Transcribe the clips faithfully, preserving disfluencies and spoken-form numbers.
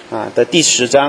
啊的第十章。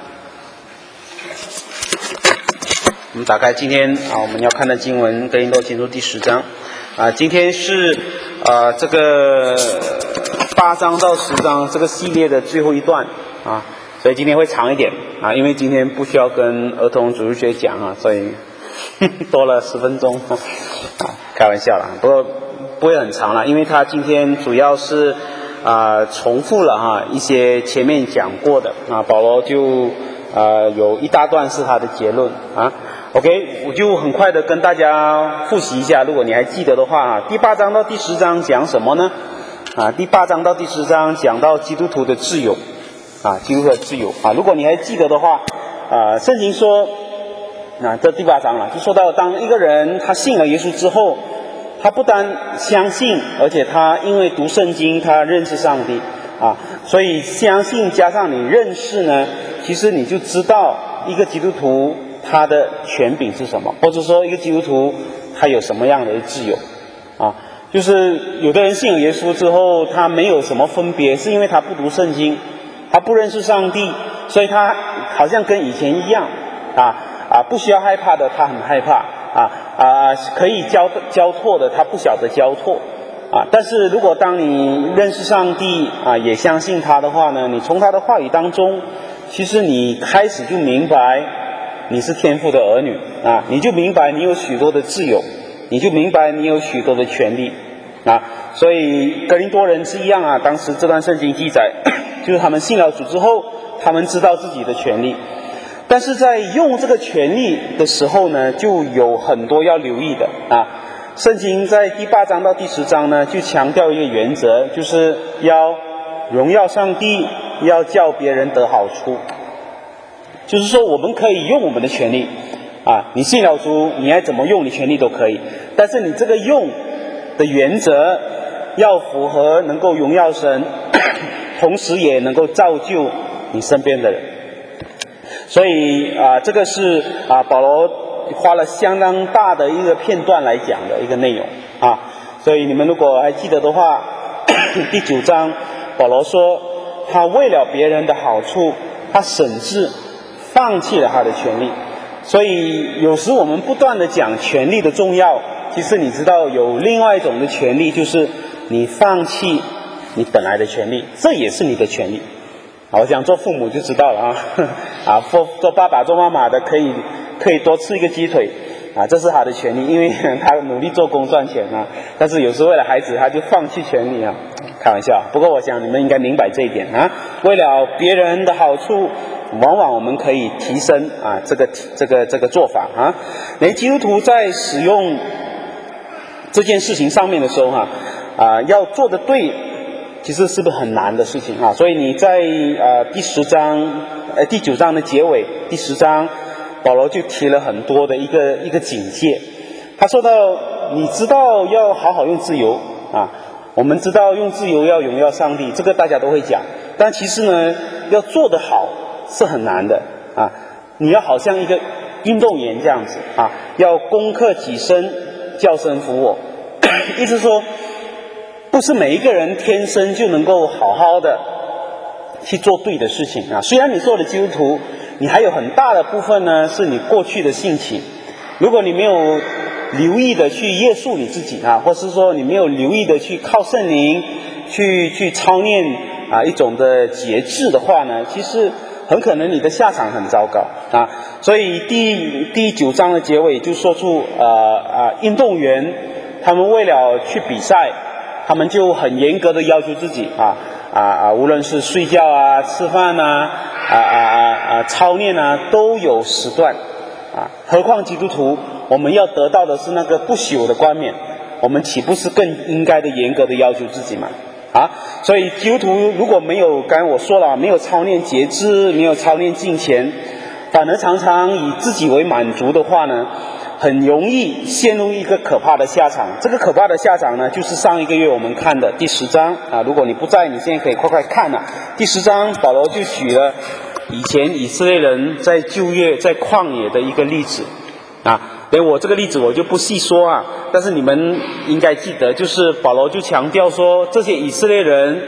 我们打开今天啊我们要看的经文，哥林多前书第十章啊，今天是啊这个八章到十章这个系列的最后一段啊，所以今天会长一点啊，因为今天不需要跟儿童主日学讲啊，所以呵呵多了十分钟啊，开玩笑啦，不过不会很长了，因为他今天主要是啊重复了哈一些前面讲过的啊，保罗就啊有一大段是他的结论啊。OK， 我就很快的跟大家复习一下，如果你还记得的话啊，第八章到第十章讲什么呢？啊，第八章到第十章讲到基督徒的自由，啊，基督徒的自由啊，如果你还记得的话，啊，圣经说，啊，这第八章了，就说到当一个人他信了耶稣之后，他不单相信，而且他因为读圣经，他认识上帝啊，所以相信加上你认识呢，其实你就知道一个基督徒他的权柄是什么，或者说一个基督徒他有什么样的自由啊？就是有的人信了耶稣之后，他没有什么分别，是因为他不读圣经，他不认识上帝，所以他好像跟以前一样啊啊，不需要害怕的他很害怕啊啊，可以交交托的他不晓得交托啊。但是如果当你认识上帝啊，也相信他的话呢，你从他的话语当中，其实你开始就明白你是天父的儿女啊，你就明白你有许多的自由，你就明白你有许多的权利啊。所以哥林多人是一样啊，当时这段圣经记载，就是他们信了主之后，他们知道自己的权利，但是在用这个权利的时候呢，就有很多要留意的啊。圣经在第八章到第十章呢，就强调一个原则，就是要荣耀上帝，要叫别人得好处。就是说我们可以用我们的权利啊，你信了主，你爱怎么用你权利都可以，但是你这个用的原则要符合能够荣耀神，同时也能够造就你身边的人。所以啊，这个是啊保罗花了相当大的一个片段来讲的一个内容啊。所以你们如果还记得的话，第九章保罗说他为了别人的好处，他甚至放弃了他的权利。所以有时我们不断的讲权利的重要，其实你知道有另外一种的权利，就是你放弃你本来的权利，这也是你的权利啊。我想做父母就知道了啊，啊，做做爸爸做妈妈的可以可以多吃一个鸡腿啊，这是他的权利，因为他努力做工赚钱啊，但是有时为了孩子他就放弃权利啊，开玩笑。不过我想你们应该明白这一点啊，为了别人的好处，往往我们可以提升啊这个这个这个做法啊。那基督徒在使用这件事情上面的时候哈 啊, 啊要做得对，其实是不是很难的事情啊？所以你在啊第十章呃第九章的结尾，第十章保罗就提了很多的一个一个警戒。他说到你知道要好好用自由啊，我们知道用自由要荣耀上帝，这个大家都会讲，但其实呢要做得好是很难的啊！你要好像一个运动员这样子啊，要攻克己身，叫声服我。意思说，不是每一个人天生就能够好好的去做对的事情啊。虽然你做了基督徒，你还有很大的部分呢是你过去的性情。如果你没有留意的去约束你自己啊，或是说你没有留意的去靠圣灵去去操练啊一种的节制的话呢，其实很可能你的下场很糟糕啊。所以第第九章的结尾就说出呃呃运动员他们为了去比赛，他们就很严格的要求自己啊啊啊，无论是睡觉啊、吃饭啊、啊啊啊啊操练啊，都有时段啊。何况基督徒，我们要得到的是那个不朽的冠冕，我们岂不是更应该的严格的要求自己吗？啊，所以基督徒如果没有刚才我说了，没有操练节制，没有操练敬虔，反而常常以自己为满足的话呢，很容易陷入一个可怕的下场。这个可怕的下场呢，就是上一个月我们看的第十章啊。如果你不在，你现在可以快快看啊。第十章保罗就举了以前以色列人在旧约在旷野的一个例子啊。连我这个例子我就不细说啊，但是你们应该记得，就是保罗就强调说，这些以色列人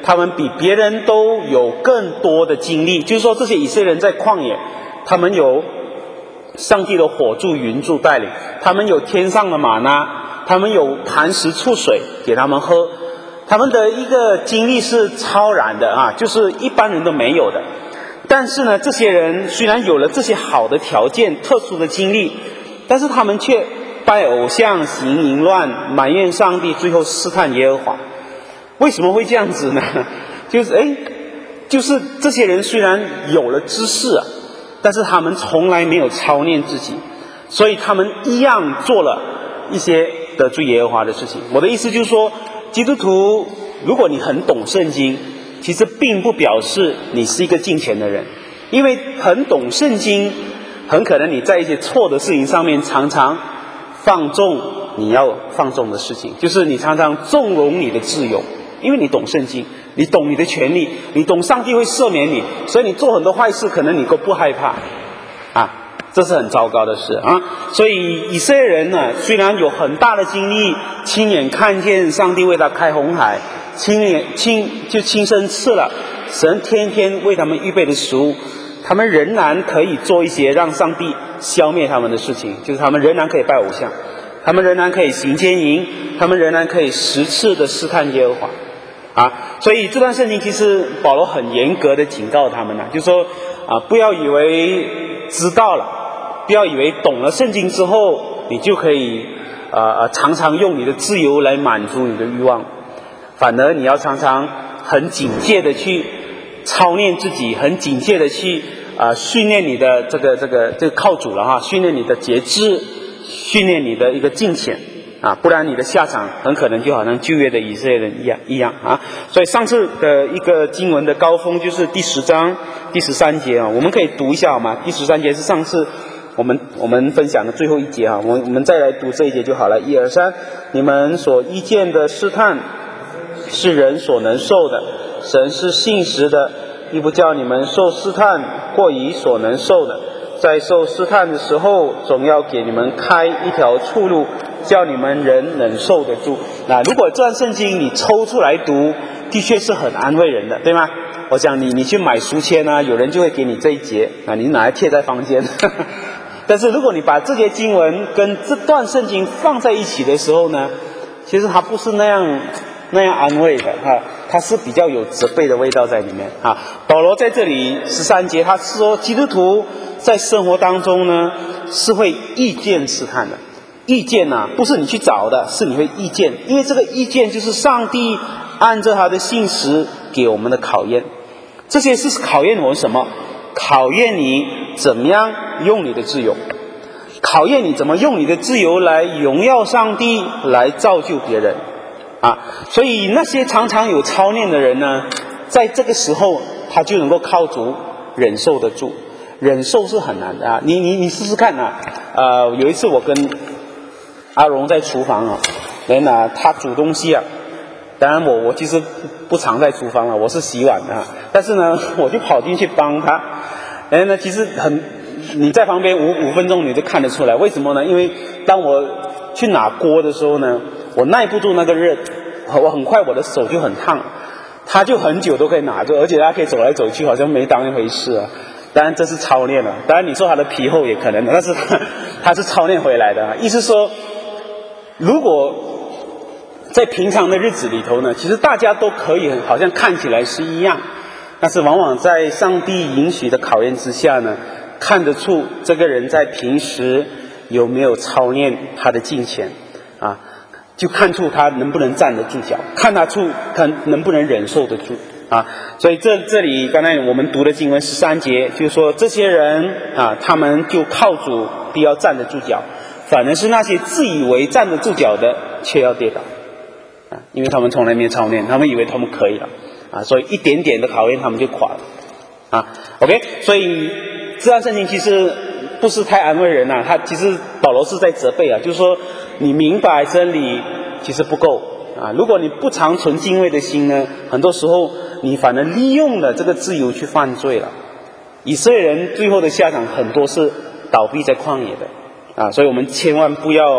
他们比别人都有更多的经历，就是说这些以色列人在旷野，他们有上帝的火柱云柱带领，他们有天上的玛纳，他们有磐石出水给他们喝，他们的一个经历是超然的啊，就是一般人都没有的。但是呢，这些人虽然有了这些好的条件、特殊的经历，但是他们却拜偶像、行淫乱、埋怨上帝，最后试探耶和华。为什么会这样子呢？就是哎，就是这些人虽然有了知识啊，但是他们从来没有操练自己，所以他们一样做了一些得罪耶和华的事情。我的意思就是说，基督徒如果你很懂圣经，其实并不表示你是一个敬虔的人，因为很懂圣经，很可能你在一些错的事情上面常常放纵你要放纵的事情，就是你常常纵容你的自由，因为你懂圣经，你懂你的权利，你懂上帝会赦免你，所以你做很多坏事可能你都不害怕啊，这是很糟糕的事啊。所以以色列人呢，虽然有很大的经历，亲眼看见上帝为他开红海，亲眼亲就亲身吃了神天天为他们预备的食物，他们仍然可以做一些让上帝消灭他们的事情，就是他们仍然可以拜偶像，他们仍然可以行奸淫，他们仍然可以十次的试探耶和华啊。所以这段圣经其实保罗很严格的警告他们呢、啊，就是说啊，不要以为知道了，不要以为懂了圣经之后你就可以呃呃常常用你的自由来满足你的欲望，反而你要常常很警戒的去操练自己，很警戒的去啊、呃、训练你的这个这个这个靠主了哈，训练你的节制，训练你的一个敬虔啊，不然你的下场很可能就好像旧约的以色列人一样一样啊。所以上次的一个经文的高峰就是第十章第十三节啊，我们可以读一下好吗？第十三节是上次我们我们分享的最后一节啊，我们我们再来读这一节就好了。一二三，你们所遇见的试探是人所能受的，神是信实的，亦不叫你们受试探过于所能受的。在受试探的时候，总要给你们开一条出路，叫你们人能受得住。那如果这段圣经你抽出来读，的确是很安慰人的，对吗？我想你你去买书签啊，有人就会给你这一节啊，你拿来贴在房间。但是如果你把这节经文跟这段圣经放在一起的时候呢，其实它不是那样那样安慰的哈，它是比较有责备的味道在里面啊。保罗在这里十三节他说，基督徒在生活当中呢是会遇见试探的。意见啊，不是你去找的，是你会意见，因为这个意见就是上帝按照他的信实给我们的考验。这些是考验我们什么？考验你怎么样用你的自由，考验你怎么用你的自由来荣耀上帝，来造就别人啊。所以那些常常有操练的人呢，在这个时候他就能够靠主忍受得住。忍受是很难的啊，你你你试试看啊。呃，有一次我跟阿荣在厨房啊，人啊，他煮东西啊，当然我我其实不常在厨房了，我是洗碗的啊，但是呢，我就跑进去帮他。然后呢，其实很，你在旁边五五分钟你就看得出来，为什么呢？因为当我去拿锅的时候呢，我耐不住那个热，我很快我的手就很烫，他就很久都可以拿住，而且他可以走来走去，好像没当一回事啊。当然这是操练了，当然你说他的皮厚也可能的，但是他他是操练回来的啊。意思说，如果在平常的日子里头呢，其实大家都可以好像看起来是一样，但是往往在上帝允许的考验之下呢，看得出这个人在平时有没有操练他的敬虔啊，就看出他能不能站得住脚，看他出看能不能忍受得住啊。所以这这里刚才我们读的经文十三节就是说，这些人啊，他们就靠主必要站得住脚，反而是那些自以为站得住脚的却要跌倒啊，因为他们从来没有操练，他们以为他们可以了啊，所以一点点的考验他们就垮了啊。OK， 所以这段圣经其实不是太安慰人啊，他其实保罗是在责备啊，就是说你明白真理其实不够啊，如果你不常存敬畏的心呢，很多时候你反而利用了这个自由去犯罪了。以色列人最后的下场很多是倒闭在旷野的啊，所以我们千万不要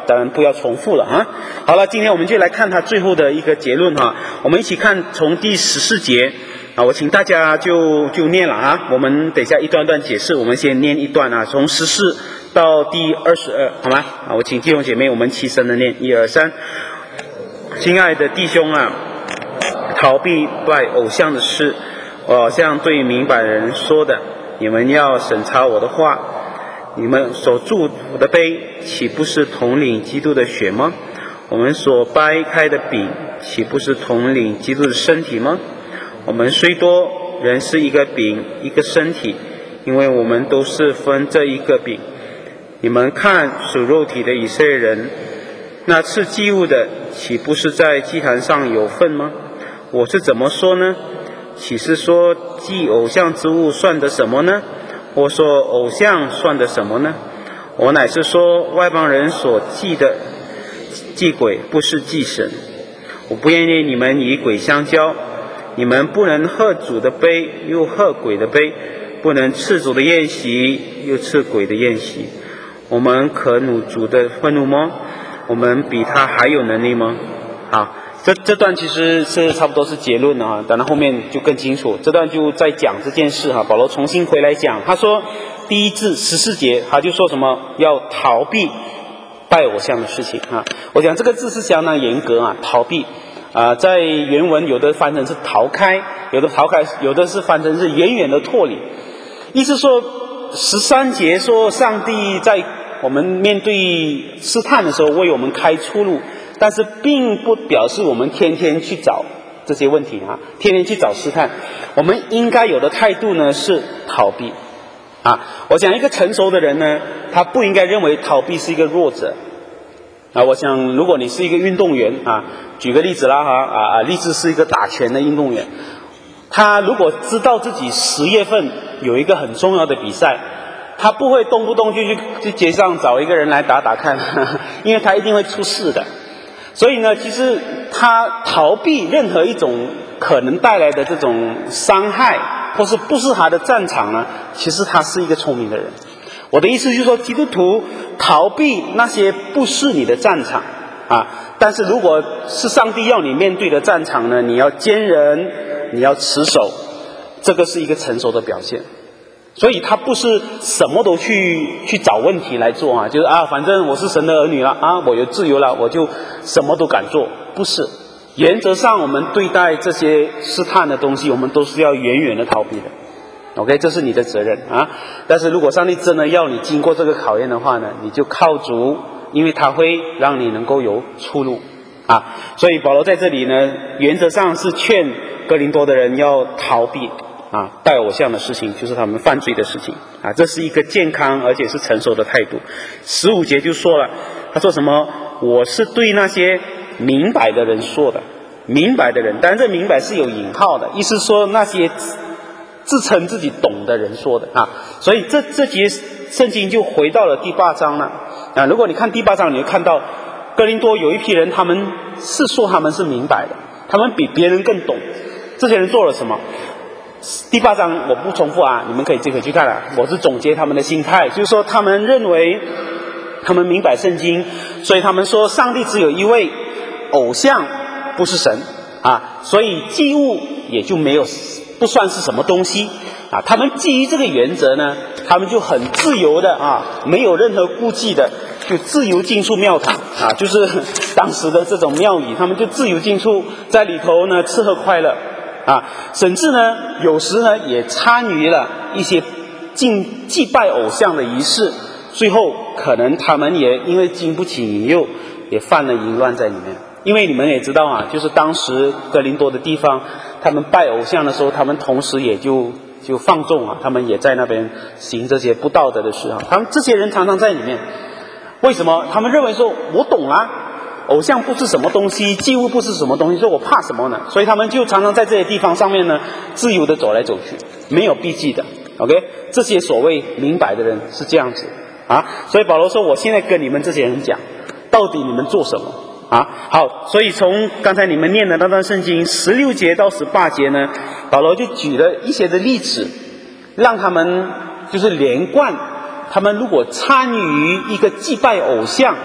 当然不要重复了啊。好了，今天我们就来看他最后的一个结论哈。我们一起看从第十四节啊，我请大家就就念了啊。我们等一下一段段解释，我们先念一段啊，从十四到第二十二，好吗？啊，我请弟兄姐妹我们齐声的念，一二三。亲爱的弟兄啊，逃避拜偶像的事，我好像对明白的人说的，你们要审查我的话。你们所祝福的杯，岂不是统领基督的血吗？我们所掰开的饼，岂不是统领基督的身体吗？我们虽多，人是一个饼，一个身体，因为我们都是分这一个饼。你们看属肉体的以色列人，那吃祭物的，岂不是在祭坛上有份吗？我是怎么说呢？岂是说祭偶像之物算得什么呢？我说偶像算得什么呢？我乃是说外邦人所祭的祭鬼，不是祭神。我不愿意你们与鬼相交，你们不能喝主的杯，又喝鬼的杯，不能吃主的宴席，又吃鬼的宴席。我们可怒主的愤怒吗？我们比他还有能力吗？好，这这段其实是差不多是结论了啊，当然后面就更清楚。这段就在讲这件事哈，保罗重新回来讲，他说第一至十四节，他就说什么要逃避拜偶像的事情啊。我讲这个字是相当严格啊，逃避啊、呃，在原文有的翻成是逃开，有的逃开，有的是翻成是远远的脱离。意思说十三节说上帝在我们面对试探的时候为我们开出路，但是并不表示我们天天去找这些问题啊，天天去找试探。我们应该有的态度呢是逃避啊。我想一个成熟的人呢，他不应该认为逃避是一个弱者啊。我想如果你是一个运动员啊，举个例子啦哈啊啊，例子是一个打拳的运动员，他如果知道自己十月份有一个很重要的比赛，他不会动不动就去去街上找一个人来打打看，呵呵，因为他一定会出事的。所以呢，其实他逃避任何一种可能带来的这种伤害，或是不是他的战场呢，其实他是一个聪明的人。我的意思就是说，基督徒逃避那些不是你的战场啊，但是如果是上帝要你面对的战场呢，你要坚忍，你要持守，这个是一个成熟的表现。所以他不是什么都去去找问题来做啊，就是啊，反正我是神的儿女了啊，我有自由了，我就什么都敢做。不是，原则上我们对待这些试探的东西，我们都是要远远的逃避的。OK， 这是你的责任啊。但是如果上帝真的要你经过这个考验的话呢，你就靠主，因为他会让你能够有出路啊。所以保罗在这里呢，原则上是劝哥林多的人要逃避啊，拜偶像的事情，就是他们犯罪的事情啊，这是一个健康而且是成熟的态度。十五节就说了，他说什么？我是对那些明白的人说的，明白的人，当然这明白是有引号的，意思说那些自称自己懂的人说的啊。所以这这节圣经就回到了第八章了啊。如果你看第八章，你会看到哥林多有一批人，他们是说他们是明白的，他们比别人更懂。这些人做了什么？第八章我不重复啊，你们可以自己去看啊。我是总结他们的心态，就是说他们认为他们明白圣经，所以他们说上帝只有一位，偶像不是神啊，所以祭物也就没有不算是什么东西啊。他们基于这个原则呢，他们就很自由的啊，没有任何顾忌的，就自由进出庙堂啊，就是当时的这种庙宇，他们就自由进出，在里头呢吃喝快乐。啊，甚至呢，有时呢也参与了一些敬祭拜偶像的仪式，最后可能他们也因为经不起引诱，也犯了淫乱在里面。因为你们也知道啊，就是当时哥林多的地方，他们拜偶像的时候，他们同时也就就放纵啊，他们也在那边行这些不道德的事啊。他们这些人常常在里面，为什么？他们认为说，我懂啦。偶像不是什么东西，祭物不是什么东西，说我怕什么呢？所以他们就常常在这些地方上面呢，自由的走来走去，没有避忌的。OK， 这些所谓明白的人是这样子啊。所以保罗说，我现在跟你们这些人讲，到底你们做什么啊？好，所以从刚才你们念的那段圣经十六节到十八节呢，保罗就举了一些的例子，让他们就是连贯，他们如果参与一个祭拜偶像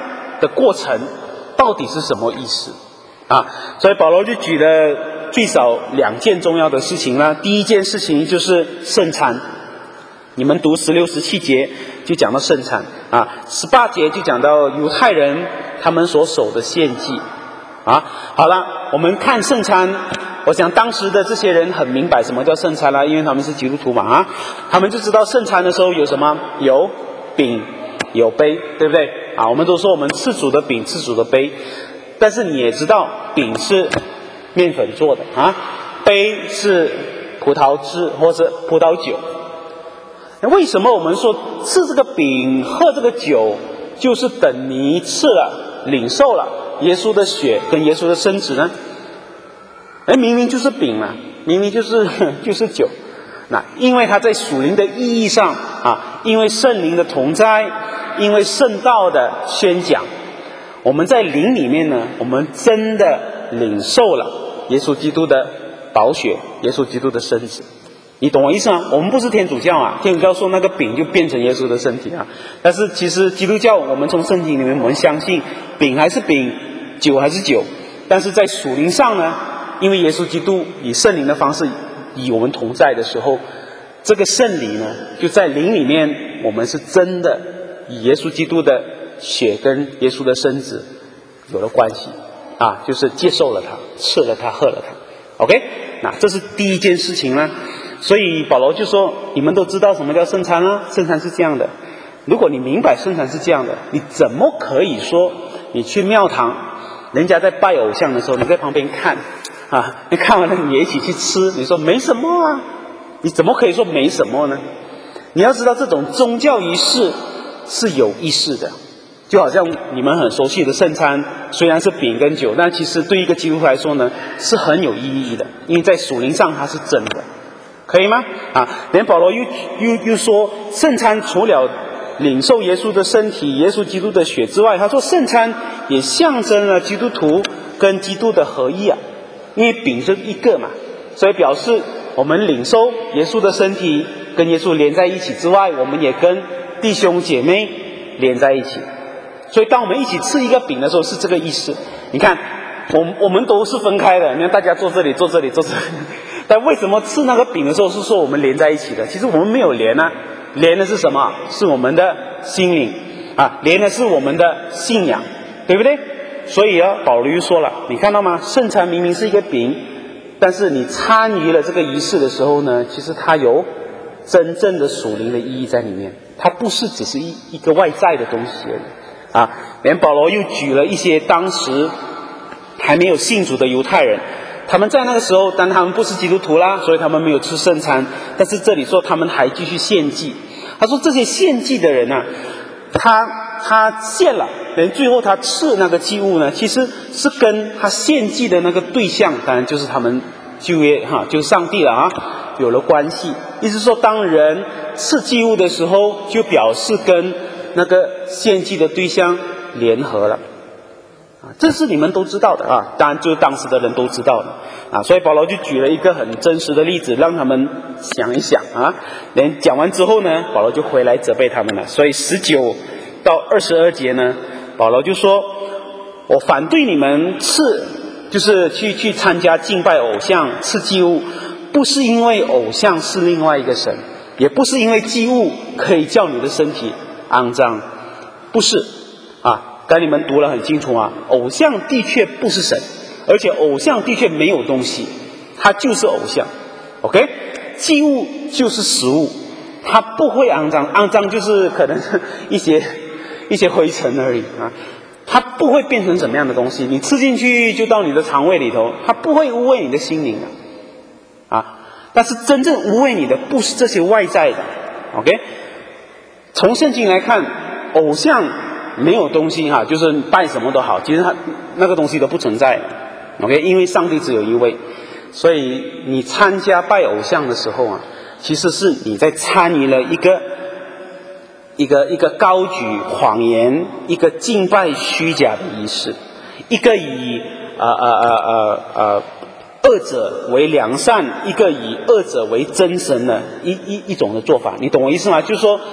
的过程到底是什么意思啊？所以保罗就举了最少两件重要的事情啦。第一件事情就是圣餐，你们读十六、十七节就讲到圣餐啊，十八节就讲到犹太人他们所守的献祭啊。好了，我们看圣餐，我想当时的这些人很明白什么叫圣餐啦，因为他们是基督徒嘛啊，他们就知道圣餐的时候有什么，有饼有杯，对不对啊？我们都说我们吃主的饼吃主的杯，但是你也知道饼是面粉做的啊，杯是葡萄汁或者葡萄酒。那为什么我们说吃这个饼喝这个酒就是等于吃了领受了耶稣的血跟耶稣的身子呢？哎，明明就是饼啊，明明就是就是酒。那因为它在属灵的意义上啊，因为圣灵的同在，因为圣道的宣讲，我们在灵里面呢，我们真的领受了耶稣基督的宝血，耶稣基督的身子。你懂我意思吗？我们不是天主教啊，天主教说那个饼就变成耶稣的身体啊，但是其实基督教我们从圣经里面我们相信饼还是饼，酒还是酒，但是在属灵上呢，因为耶稣基督以圣灵的方式与我们同在的时候，这个圣礼呢就在灵里面，我们是真的以耶稣基督的血跟耶稣的身子有了关系啊，就是接受了他，吃了他，喝了他。 OK， 那这是第一件事情呢。所以保罗就说，你们都知道什么叫圣餐啊？圣餐是这样的，如果你明白圣餐是这样的，你怎么可以说你去庙堂，人家在拜偶像的时候你在旁边看啊，你看完了你也一起去吃，你说没什么啊？你怎么可以说没什么呢？你要知道这种宗教仪式是有意识的，就好像你们很熟悉的圣餐，虽然是饼跟酒，但其实对一个基督徒来说呢是很有意义的，因为在属灵上它是真的，可以吗？啊，连保罗又又又说，圣餐除了领受耶稣的身体、耶稣基督的血之外，他说圣餐也象征了基督徒跟基督的合一啊，因为饼是一个嘛，所以表示我们领受耶稣的身体跟耶稣连在一起之外，我们也跟弟兄姐妹连在一起。所以当我们一起吃一个饼的时候是这个意思。你看我我们都是分开的，你看大家坐这里坐这里坐这里，但为什么吃那个饼的时候是说我们连在一起的？其实我们没有连啊，连的是什么？是我们的心灵啊，连的是我们的信仰，对不对？所以啊，保罗又说了，你看到吗？圣餐明明是一个饼，但是你参与了这个仪式的时候呢，其实它有真正的属灵的意义在里面，它不是只是一一个外在的东西而已啊。连保罗又举了一些当时还没有信主的犹太人，他们在那个时候，但他们不是基督徒啦，所以他们没有吃圣餐，但是这里说他们还继续献祭。他说这些献祭的人啊，他他献了，连最后他吃那个祭物呢，其实是跟他献祭的那个对象，当然就是他们旧约哈，就是上帝了啊，有了关系。意思说，当人吃祭物的时候，就表示跟那个献祭的对象联合了。这是你们都知道的啊，当然就是当时的人都知道的啊，所以保罗就举了一个很真实的例子，让他们想一想啊。连讲完之后呢，保罗就回来责备他们了。所以十九到二十二节呢，保罗就说：我反对你们吃，就是去去参加敬拜偶像、吃祭物，不是因为偶像是另外一个神，也不是因为祭物可以叫你的身体肮脏，不是啊。刚才你们读了很清楚啊，偶像的确不是神，而且偶像的确没有东西，它就是偶像。 OK， 祭物就是食物，它不会肮脏，肮脏就是可能是一些一些灰尘而已啊，它不会变成什么样的东西，你吃进去就到你的肠胃里头，它不会污秽你的心灵的啊。但是真正污秽你的不是这些外在的。 OK， 从圣经来看，偶像没有东西哈，就是拜什么都好，其实它那个东西都不存在。 OK， 因为上帝只有一位，所以你参加拜偶像的时候啊，其实是你在参与了一个一个一个高举谎言、一个敬拜虚假的仪式，一个以呃呃呃呃呃恶者为良善，一个以恶者为真神的一一一种的做法。你懂我意思吗？就是说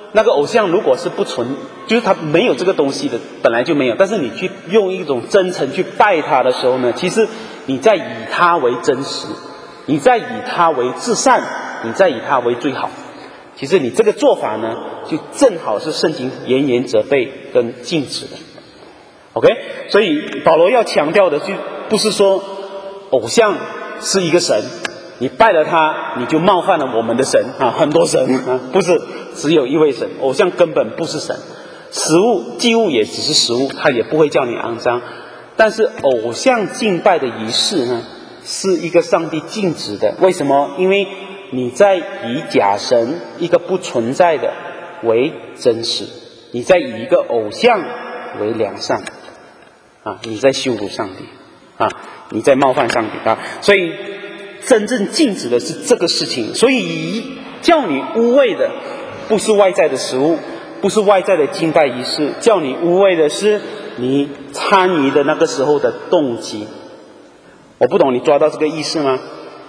那个偶像如果是不存，就是他没有这个东西的，本来就没有，但是你去用一种真诚去拜他的时候呢，其实你在以他为真实，你在以他为至善，你在以他为最好。其实你这个做法呢，就正好是圣经严严责备跟禁止的。OK， 所以保罗要强调的就不是说偶像是一个神，你拜了他，你就冒犯了我们的神啊，很多神啊，不是只有一位神，偶像根本不是神，食物祭物也只是食物，它也不会叫你肮脏。但是偶像敬拜的仪式呢，是一个上帝禁止的。为什么？因为你在以假神，一个不存在的为真实，你在以一个偶像为良善啊，你在羞辱上帝啊，你在冒犯上帝啊，所以真正禁止的是这个事情。所以叫你污秽的不是外在的食物，不是外在的敬拜仪式，叫你污秽的是你参与的那个时候的动机。我不懂你抓到这个意思吗？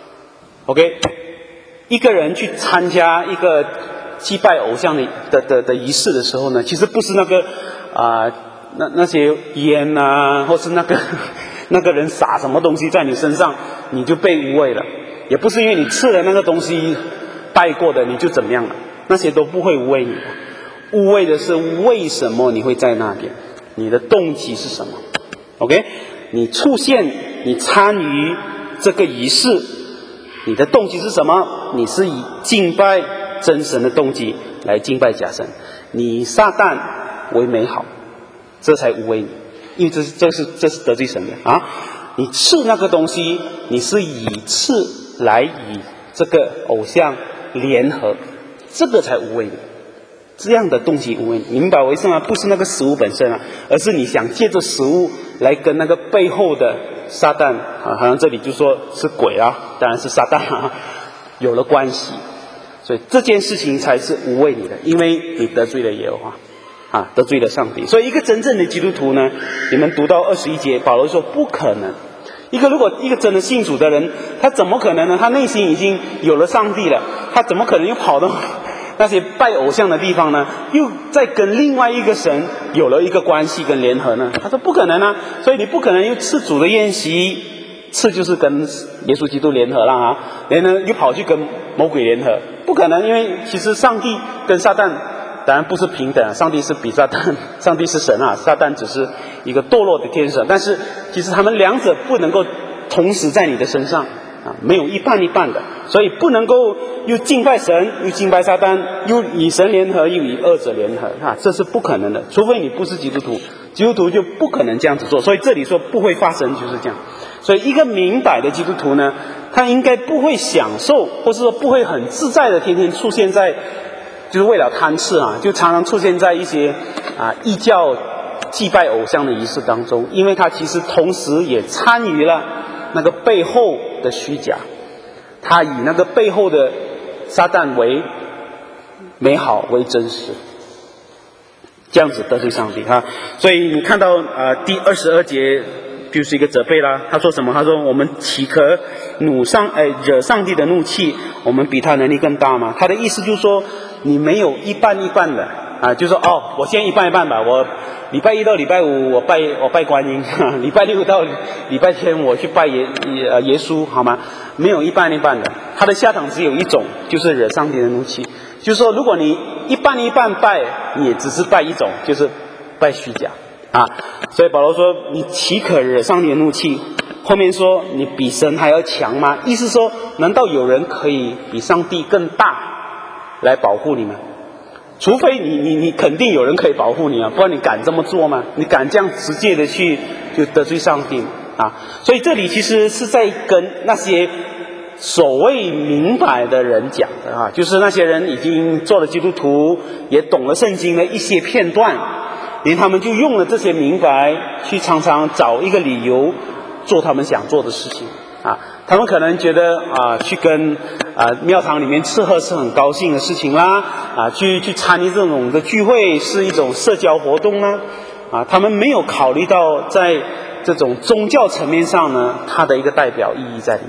OK， 一个人去参加一个祭拜偶像的的的的仪式的时候呢，其实不是那个啊、呃、那那些烟啊，或是那个那个人撒什么东西在你身上，你就被污秽了，也不是因为你吃了那个东西拜过的你就怎么样了，那些都不会污秽你的。污秽的是为什么你会在那边，你的动机是什么 ？OK， 你出现，你参与这个仪式，你的动机是什么？你是以敬拜真神的动机来敬拜假神，你以撒旦为美好，这才污秽你，因为这是这是这是得罪神的啊！你吃那个东西，你是以吃来与这个偶像联合，这个才污秽你。这样的动机污秽，你明白我意思吗？不是那个食物本身啊，而是你想借着食物来跟那个背后的撒旦啊，好像这里就说是鬼啊，当然是撒旦啊，有了关系，所以这件事情才是污秽你的，因为你得罪了耶和华啊，得罪了上帝。所以一个真正的基督徒呢，你们读到二十一节，保罗说不可能。一个如果一个真的信主的人，他怎么可能呢？他内心已经有了上帝了，他怎么可能又跑到那些拜偶像的地方呢，又在跟另外一个神有了一个关系跟联合呢？他说不可能啊，所以你不可能又吃主的宴席，吃就是跟耶稣基督联合了啊，联合又跑去跟魔鬼联合，不可能，因为其实上帝跟撒旦当然不是平等，上帝是比撒旦，上帝是神啊，撒旦只是一个堕落的天使，但是其实他们两者不能够同时在你的身上啊，没有一半一半的，所以不能够又敬拜神又敬拜撒旦，又与神联合又与二者联合啊，这是不可能的，除非你不是基督徒，基督徒就不可能这样子做，所以这里说不会发生就是这样。所以一个明白的基督徒呢，他应该不会享受，或是说不会很自在的天天出现在，就是为了贪吃啊，就常常出现在一些啊异教祭拜偶像的仪式当中，因为他其实同时也参与了那个背后的虚假，他以那个背后的撒旦为美好为真实，这样子得罪上帝哈。所以你看到呃第二十二节就是一个责备啦。他说什么？他说我们岂可怒上哎惹上帝的怒气？我们比他能力更大吗？他的意思就是说你没有一半一半的啊，就说哦，我先一半一半吧，我礼拜一到礼拜五我拜我拜观音，礼拜六到礼拜天我去拜耶耶耶稣，好吗？没有一半一半的，他的下场只有一种，就是惹上帝的怒气。就是说，如果你一半一半拜，你也只是拜一种，就是拜虚假啊。所以保罗说：“你岂可惹上帝的怒气？”后面说：“你比神还要强吗？”意思说，难道有人可以比上帝更大来保护你们？除非你你你肯定有人可以保护你啊，不然你敢这么做吗？你敢这样直接的去就得罪上帝啊？所以这里其实是在跟那些所谓明白的人讲的啊，就是那些人已经做了基督徒，也懂了圣经的一些片段，连他们就用了这些明白去常常找一个理由做他们想做的事情啊。他们可能觉得啊，去跟啊庙堂里面吃喝是很高兴的事情啦，啊，去去参与这种的聚会是一种社交活动啦，啊，他们没有考虑到在这种宗教层面上呢，它的一个代表意义在里面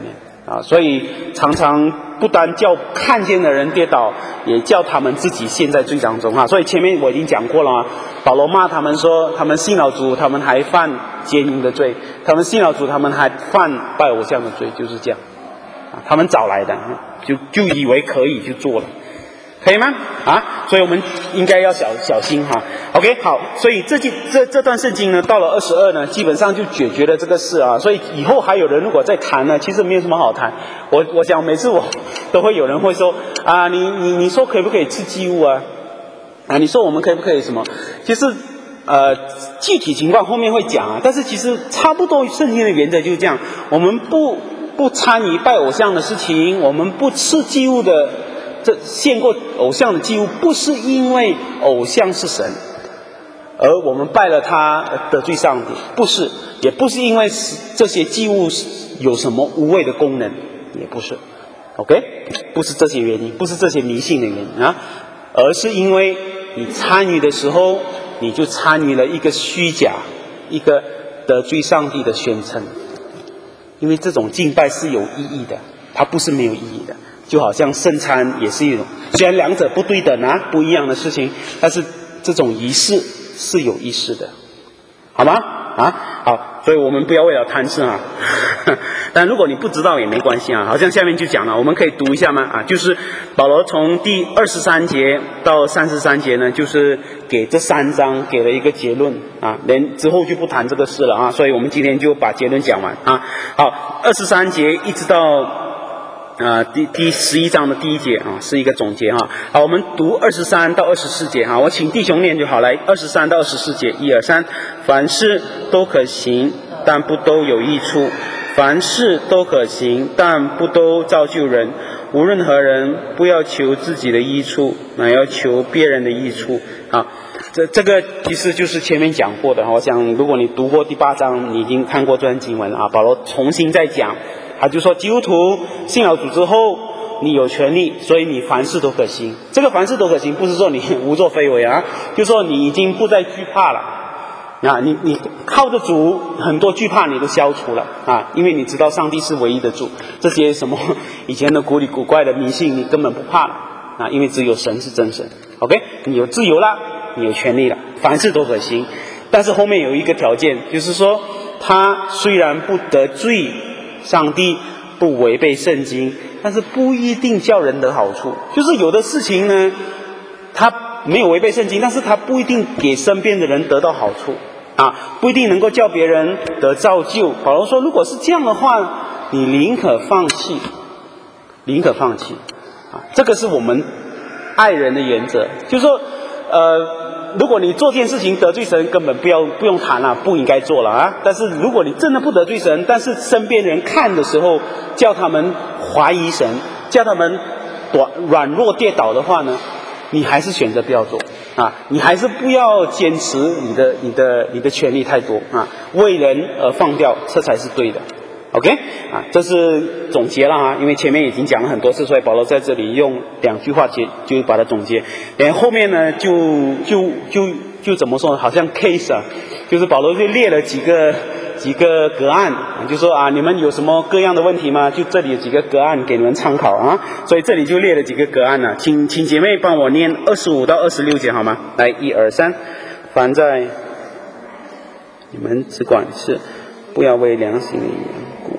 啊，所以常常不单叫看见的人跌倒，也叫他们自己陷在罪当中啊。所以前面我已经讲过了啊，保罗骂他们说，他们信了主，他们还犯奸淫的罪；他们信了主，他们还犯拜偶像的罪，就是这样啊。他们找来的，就就以为可以去做了。可以吗？啊，所以我们应该要小小心哈。OK， 好，所以这这这这段圣经呢，到了二十二呢，基本上就解决了这个事啊。所以以后还有人如果再谈呢，其实没有什么好谈。我我想每次我都会有人会说啊，你你你说可不可以吃祭物啊？啊，你说我们可不可以什么？其实呃具体情况后面会讲啊，但是其实差不多圣经的原则就是这样，我们不不参与拜偶像的事情，我们不吃祭物的。这献过偶像的祭物，不是因为偶像是神，而我们拜了他得罪上帝，不是，也不是因为这些祭物有什么无谓的功能，也不是 ，OK， 不是这些原因，不是这些迷信的原因啊，而是因为你参与的时候，你就参与了一个虚假，一个得罪上帝的宣称，因为这种敬拜是有意义的，它不是没有意义的。就好像圣餐也是一种，虽然两者不对等啊，不一样的事情，但是这种仪式是有意思的，好吗？啊，好，所以我们不要为了贪吃啊。但如果你不知道也没关系啊，好像下面就讲了，我们可以读一下吗？啊，就是保罗从第二十三节到三十三节呢，就是给这三章给了一个结论啊，连之后就不谈这个事了啊，所以我们今天就把结论讲完啊。好，二十三节一直到。啊、呃，第第十一章的第一节啊，是一个总结哈。好，我们读二十三到二十四节哈，我请弟兄念就好。来，二十三到二十四节，一二三，凡事都可行，但不都有益处；凡事都可行，但不都造就人。无论何人，不要求自己的益处，乃要求别人的益处。啊，这这个其实就是前面讲过的哈。我想，如果你读过第八章，你已经看过这段经文啊，保罗重新再讲。他就说，基督徒信了主之后，你有权利，所以你凡事都可行。这个凡事都可行，不是说你无作非为啊，就说你已经不再惧怕了啊，你你靠着主，很多惧怕你都消除了啊，因为你知道上帝是唯一的主，这些什么以前的古里古怪的迷信，你根本不怕了啊，因为只有神是真神。OK， 你有自由了，你有权利了，凡事都可行。但是后面有一个条件，就是说他虽然不得罪上帝，不违背圣经，但是不一定叫人得好处。就是有的事情呢，他没有违背圣经，但是他不一定给身边的人得到好处啊，不一定能够叫别人得造就。保罗说，如果是这样的话，你宁可放弃，宁可放弃啊，这个是我们爱人的原则。就是说，呃。如果你做件事情得罪神，根本不要不用谈了，不应该做了啊。但是如果你真的不得罪神，但是身边人看的时候叫他们怀疑神，叫他们软软弱跌倒的话呢，你还是选择不要做啊，你还是不要坚持你的你的你的权利太多啊，为人而放掉，这才是对的。OK 啊，这是总结了啊，因为前面已经讲了很多次，所以保罗在这里用两句话结就把它总结。然后后面呢，就就就就怎么说呢？好像 case 啊，就是保罗就列了几个几个个案，就说啊，你们有什么各样的问题吗？就这里有几个个案给你们参考啊。所以这里就列了几个个案呢、啊，请请姐妹帮我念二十五到二十六节好吗？来，一二三，凡在你们只管是不要为良心的缘故。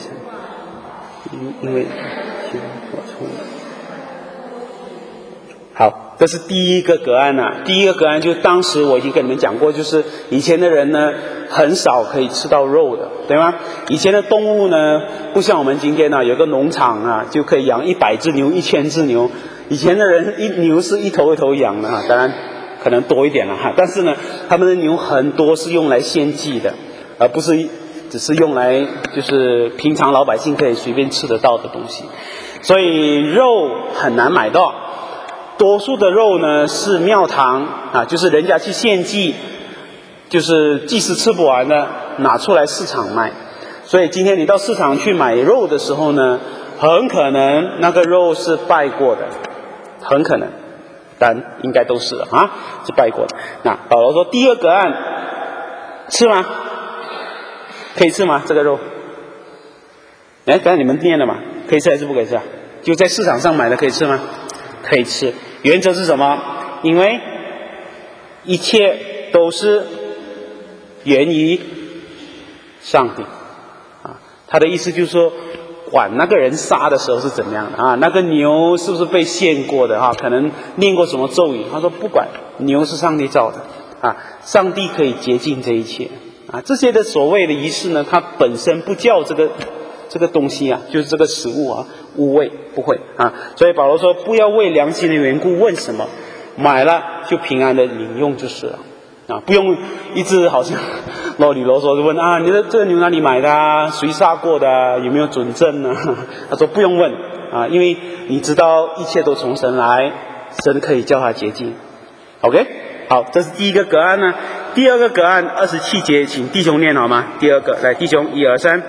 因为好，这是第一个个案啊。第一个个案就是当时我已经跟你们讲过，就是以前的人呢很少可以吃到肉的，对吗？以前的动物呢不像我们今天啊，有个农场啊就可以养一百只牛、一千只牛。以前的人一牛是一头一头养的啊，当然可能多一点了哈，但是呢，他们的牛很多是用来献祭的，而不是只是用来就是平常老百姓可以随便吃得到的东西。所以肉很难买到，多数的肉呢是庙堂啊，就是人家去献祭，就是祭司吃不完的拿出来市场卖。所以今天你到市场去买肉的时候呢，很可能那个肉是拜过的，很可能，但应该都是啊，是拜过的。那保罗说第二个案吃吗？可以吃吗？这个肉哎，刚才你们念了嘛？可以吃还是不可以吃啊？就在市场上买的可以吃吗？可以吃。原则是什么？因为一切都是源于上帝啊。他的意思就是说，管那个人杀的时候是怎么样的啊？那个牛是不是被献过的啊？可能念过什么咒语？他说不管，牛是上帝造的啊，上帝可以洁净这一切啊。这些的所谓的仪式呢，它本身不叫这个这个东西啊，就是这个食物啊污秽，不会啊。所以保罗说，不要为良心的缘故问什么，买了就平安的领用就是了啊，不用一直好像啰里啰嗦就问啊，你的这个牛哪里买的啊？谁杀过的啊？有没有准证呢？他说不用问啊，因为你知道一切都从神来，神可以叫他洁净。OK， 好，这是第一个个案呢。第二个个案二十七节，请弟兄念好吗？第二个，来，弟兄，一二三。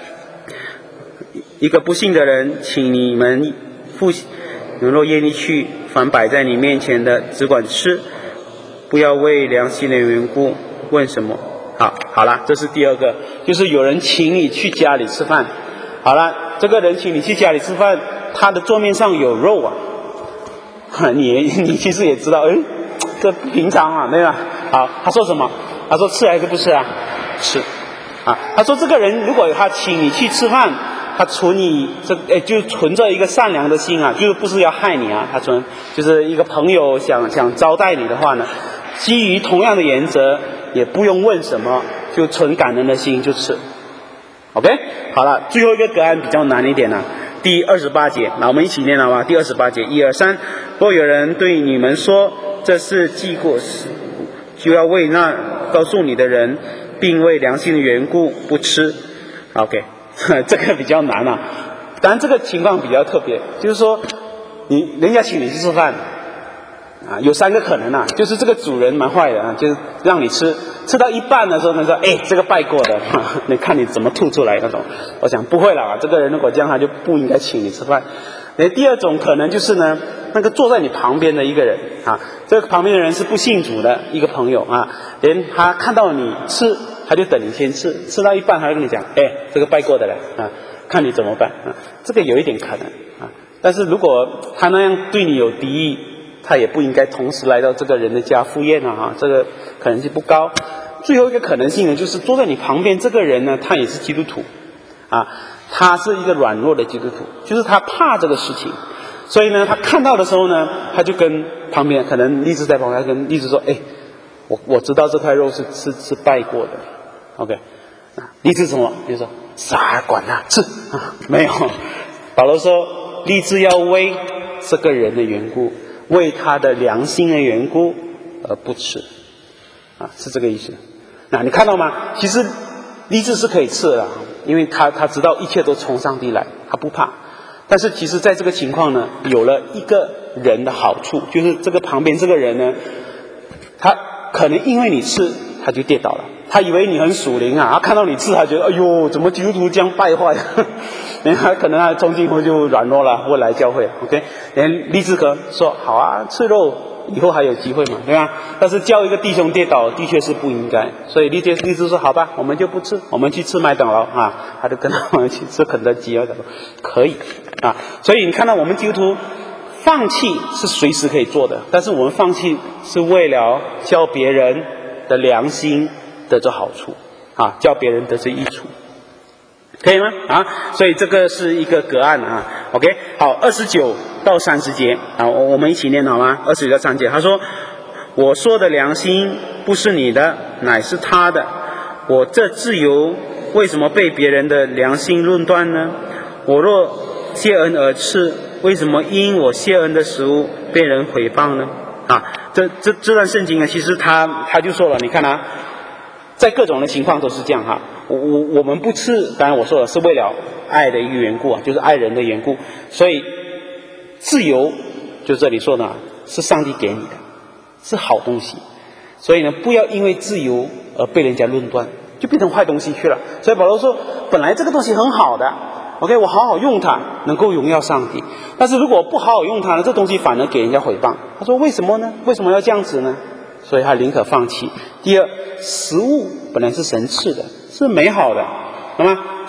一个不信的人，请你们父，你们若愿意去，凡摆在你面前的，只管吃，不要为良心的缘故问什么。好，好了，这是第二个，就是有人请你去家里吃饭。好了，这个人请你去家里吃饭，他的桌面上有肉啊，你你其实也知道，哎，这不平常啊，对吧？好，他说什么？他说吃还是不吃啊？吃。啊，他说这个人如果他请你去吃饭，他存你这哎就存着一个善良的心啊，就是不是要害你啊，他存就是一个朋友想想招待你的话呢，基于同样的原则，也不用问什么，就存感恩的心就吃。OK， 好了，最后一个个案比较难一点了、啊，第二十八节，那我们一起念好吧。第二十八节，一二三，若有人对你们说这是祭过食，就要为那告诉你的人，并为良心的缘故不吃。OK， 这个比较难啊。当然这个情况比较特别，就是说你人家请你去吃饭啊，有三个可能啊，就是这个主人蛮坏的啊，就是让你吃，吃到一半的时候呢说，哎，这个拜过的，呵呵你看你怎么吐出来那种。我想不会了啊，这个人如果这样，他就不应该请你吃饭。哎，第二种可能就是呢，那个坐在你旁边的一个人啊，这个旁边的人是不信主的一个朋友啊，连他看到你吃，他就等你先吃，吃到一半他就跟你讲，哎，这个拜过的了啊，看你怎么办啊。这个有一点可能啊，但是如果他那样对你有敌意，他也不应该同时来到这个人的家赴宴啊，这个可能性不高。最后一个可能性呢，就是坐在你旁边这个人呢，他也是基督徒啊，他是一个软弱的基督徒，就是他怕这个事情，所以呢，他看到的时候呢，他就跟旁边可能立志在旁边跟立志说，哎，我我知道这块肉是是是拜过的 ，OK， 啊，立志什么？就说啥管他吃啊，没有。保罗说，立志要为这个人的缘故，为他的良心的缘故而不吃，啊，是这个意思。那你看到吗？其实立志是可以吃的，因为他他知道一切都从上帝来，他不怕。但是其实在这个情况呢，有了一个人的好处，就是这个旁边这个人呢，他可能因为你吃，他就跌倒了。他以为你很属灵啊，他看到你吃，他觉得哎呦，怎么基督徒这样败坏？然后可能他从今后就软弱了，不来教会。OK， 连立志哥说好啊，吃肉以后还有机会嘛，对吧？但是叫一个弟兄跌倒，的确是不应该。所以立志立志说好吧，我们就不吃，我们去吃麦当劳啊，他就跟他们去吃肯德基啊，可以啊。所以你看到我们基督徒放弃是随时可以做的，但是我们放弃是为了叫别人的良心得着好处啊，叫别人得着益处，可以吗？啊，所以这个是一个个案啊。OK， 好，二十九到三十节啊，我们一起念好吗？二十九到三十节，他说：“我说的良心不是你的，乃是他的。我这自由为什么被别人的良心论断呢？我若谢恩而吃，为什么因我谢恩的食物被人毁谤呢？”啊，这这这段圣经呢，其实他他就说了，你看啊。在各种的情况都是这样哈，我我我们不吃，当然我说的是为了爱的一个缘故啊，就是爱人的缘故，所以自由就这里说的是上帝给你的，是好东西，所以呢，不要因为自由而被人家论断，就变成坏东西去了。所以保罗说，本来这个东西很好的 ，OK， 我好好用它，能够荣耀上帝。但是如果不好好用它呢，这东西反而给人家毁谤。他说为什么呢？为什么要这样子呢？所以他宁可放弃。第二，食物本来是神赐的，是美好的，那么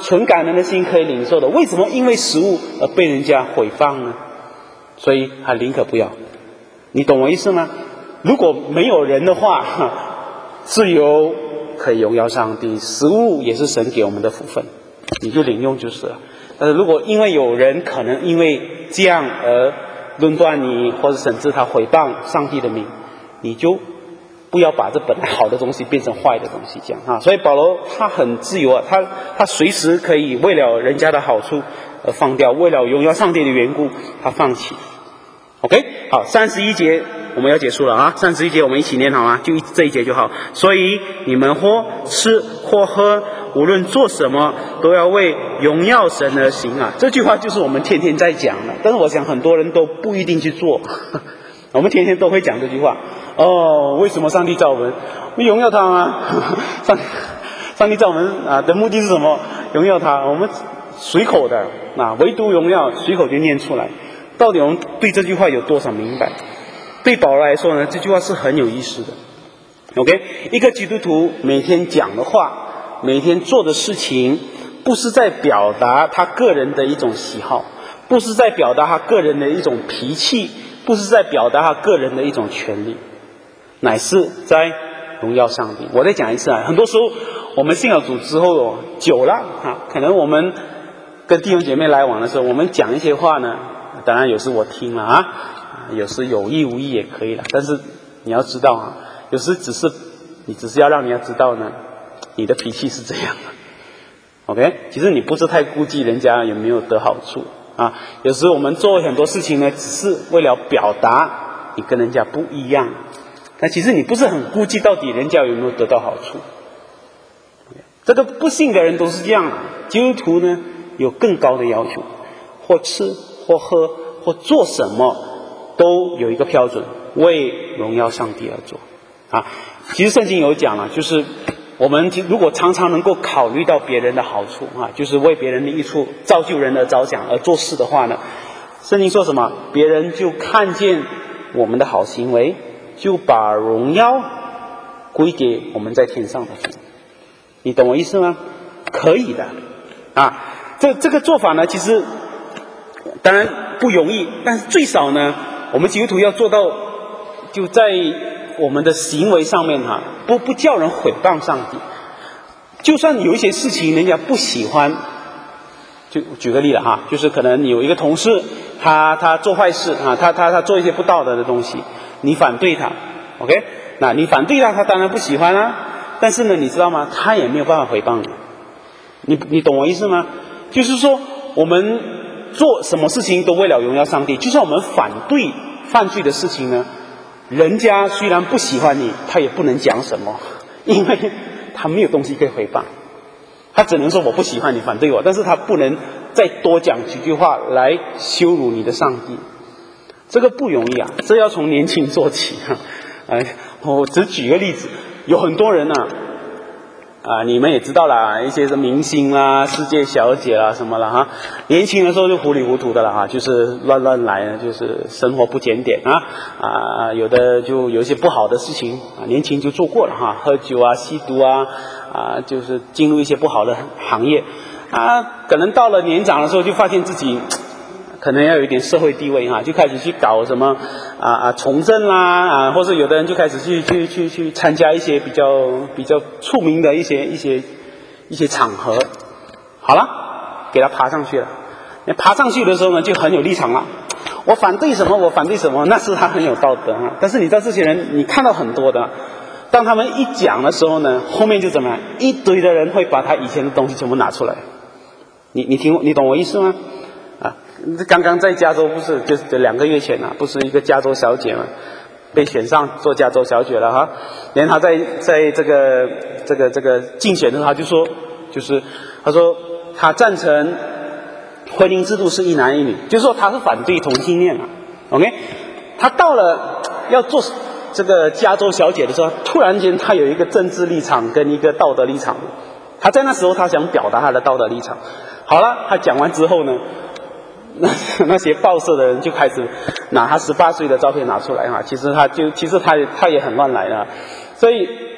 纯感恩的心可以领受的，为什么因为食物而被人家毁谤呢？所以他宁可不要。你懂我意思吗？如果没有人的话，自由可以荣耀上帝，食物也是神给我们的福分，你就领用就是了。但是如果因为有人可能因为这样而论断你，或者甚至他毁谤上帝的名，你就不要把这本来好的东西变成坏的东西，这样啊。所以保罗他很自由啊，他他随时可以为了人家的好处而放掉，为了荣耀上帝的缘故，他放弃。OK， 好，三十一节我们要结束了啊，三十一节我们一起念好吗？就这一节就好。所以你们或吃或喝，无论做什么，都要为荣耀神而行啊。这句话就是我们天天在讲的，但是我想很多人都不一定去做。我们天天都会讲这句话。哦，为什么上帝造我们？荣耀他吗？上上帝造我们啊的目的是什么？荣耀他。我们随口的啊，唯独荣耀随口就念出来。到底我们对这句话有多少明白？对保罗来说呢，这句话是很有意思的。OK， 一个基督徒每天讲的话，每天做的事情，不是在表达他个人的一种喜好，不是在表达他个人的一种脾气，不是在表达他个人的一种权利，乃是在荣耀上帝。我再讲一次啊，很多时候我们信了主之后哦，久了啊，可能我们跟弟兄姐妹来往的时候，我们讲一些话呢，当然有时我听了啊，有时有意无意也可以了。但是你要知道啊，有时只是你只是要让你要知道呢，你的脾气是这样的。OK， 其实你不是太顾忌人家有没有得好处啊。有时我们做很多事情呢，只是为了表达你跟人家不一样，但其实你不是很顾忌到底人家有没有得到好处。这个不信的人都是这样，基督徒呢有更高的要求，或吃或喝或做什么都有一个标准，为荣耀上帝而做啊。其实圣经有讲了，就是我们如果常常能够考虑到别人的好处啊，就是为别人的益处造就人而着想而做事的话呢，圣经说什么？别人就看见我们的好行为，就把荣耀归给我们在天上的父。你懂我意思吗？可以的啊。这这个做法呢，其实当然不容易，但是最少呢，我们基督徒要做到，就在我们的行为上面哈、啊，不不叫人毁谤上帝。就算有一些事情人家不喜欢，就举个例子哈，就是可能有一个同事，他他做坏事啊，他他他做一些不道德的东西，你反对他 ，OK？ 那你反对他，他当然不喜欢啊。但是呢，你知道吗？他也没有办法诽谤你。你你懂我意思吗？就是说，我们做什么事情都为了荣耀上帝。就算我们反对犯罪的事情呢，人家虽然不喜欢你，他也不能讲什么，因为他没有东西可以诽谤。他只能说我不喜欢你，反对我，但是他不能再多讲几句话来羞辱你的上帝。这个不容易啊，这要从年轻做起啊。哎，我只举个例子。有很多人啊，啊，你们也知道啦，一些什么明星啦、世界小姐啦什么了哈，年轻的时候就糊里糊涂的了哈，就是乱乱来，就是生活不检点啊啊，有的就有一些不好的事情啊，年轻就做过了哈，喝酒啊、吸毒啊啊，就是进入一些不好的行业啊，可能到了年长的时候就发现自己可能要有一点社会地位哈，就开始去搞什么啊啊从政啦啊，或者有的人就开始去去去去参加一些比较比较出名的一些一些一些场合。好了，给他爬上去了。爬上去的时候呢，就很有立场了。我反对什么，我反对什么，那是他很有道德啊。但是你知道这些人，你看到很多的，当他们一讲的时候呢，后面就怎么样？一堆的人会把他以前的东西全部拿出来。你你听你懂我意思吗？啊，刚刚在加州不是就是两个月前啊，不是一个加州小姐嘛，被选上做加州小姐了哈。连她在在这个这个这个竞选的时候，她就说，就是她说她赞成婚姻制度是一男一女，就是说她是反对同性恋啊。OK， 她到了要做这个加州小姐的时候，突然间她有一个政治立场跟一个道德立场。她在那时候她想表达她的道德立场。好了，她讲完之后呢，那那些报社的人就开始拿他十八岁的照片拿出来哈，其实他就其实他他也很乱来的，所以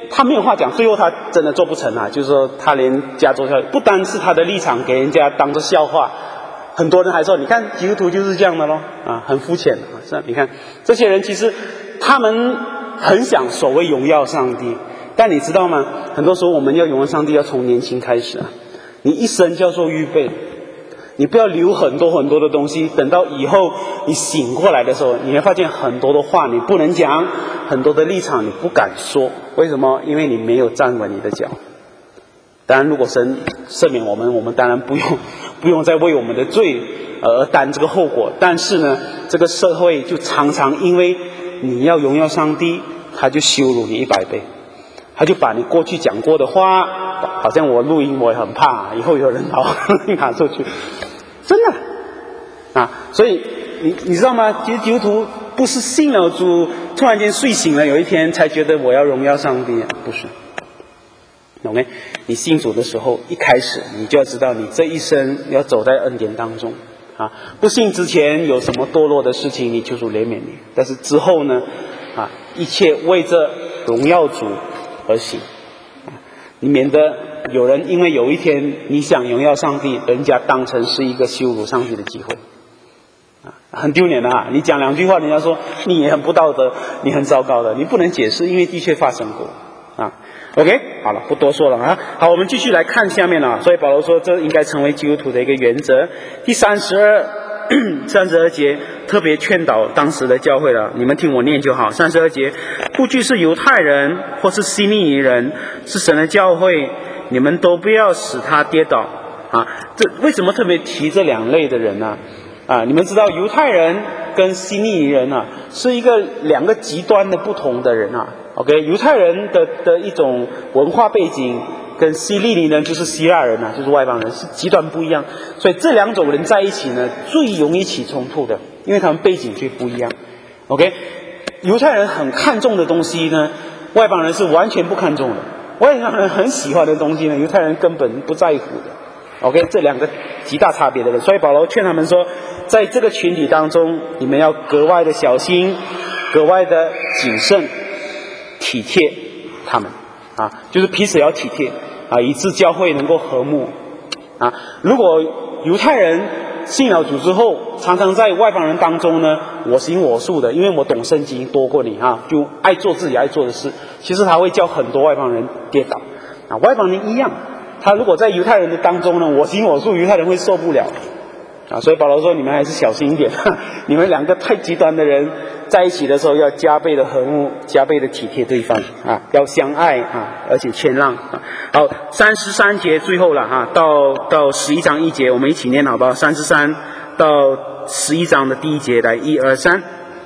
他没有话讲，最后他真的做不成啊，就是说他连加州校不单是他的立场给人家当作笑话，很多人还说你看基督徒就是这样的咯啊，很肤浅啊，是吧？你看这些人其实他们很想所谓荣耀上帝，但你知道吗？很多时候我们要荣耀上帝要从年轻开始啊，你一生就要做预备，你不要留很多很多的东西，等到以后你醒过来的时候，你会发现很多的话你不能讲，很多的立场你不敢说。为什么？因为你没有站稳你的脚。当然如果神赦免我们，我们当然不用不用再为我们的罪而担这个后果，但是呢这个社会就常常因为你要荣耀上帝，他就羞辱你一百倍，他就把你过去讲过的话，好像我录音我也很怕以后有人把我拿出去，真的啊！所以你你知道吗？其实基督徒不是信了主突然间睡醒了有一天才觉得我要荣耀上帝，不是。OK， 你信主的时候一开始你就要知道你这一生要走在恩典当中啊！不信之前有什么堕落的事情，你求主怜悯你，但是之后呢啊，一切为着荣耀主而行啊！你免得有人因为有一天你想荣耀上帝，人家当成是一个羞辱上帝的机会啊，很丢脸的啊！你讲两句话，人家说你也很不道德，你很糟糕的，你不能解释，因为的确发生过啊。OK， 好了，不多说了啊。好，我们继续来看下面了。所以保罗说，这应该成为基督徒的一个原则。第三十二、三十二节特别劝导当时的教会了，你们听我念就好。三十二节，不拘是犹太人或是希利尼人，是神的教会，你们都不要使他跌倒啊。这为什么特别提这两类的人呢？啊，你们知道犹太人跟希利尼人啊，是一个两个极端的不同的人啊。OK， 犹太人的的一种文化背景跟希利尼人就是希腊人啊，就是外邦人，是极端不一样。所以这两种人在一起呢，最容易起冲突的，因为他们背景就不一样。OK， 犹太人很看重的东西呢，外邦人是完全不看重的。外邦人很喜欢的东西呢，犹太人根本不在乎的。OK， 这两个极大差别的人，所以保罗劝他们说，在这个群体当中，你们要格外的小心，格外的谨慎。体贴他们啊，就是彼此要体贴啊，以致教会能够和睦啊。如果犹太人信了主之后，常常在外邦人当中呢，我行我素的，因为我懂圣经多过你啊，就爱做自己爱做的事，其实他会叫很多外邦人跌倒啊。外邦人一样，他如果在犹太人的当中呢，我行我素，犹太人会受不了啊。所以保罗说，你们还是小心一点，你们两个太极端的人在一起的时候，要加倍的和睦，加倍的体贴对方啊，要相爱啊，而且谦让啊。好，三十三节最后了啊，到到十一章一节，我们一起念好不好？三十三到十一章的第一节，来，一二三。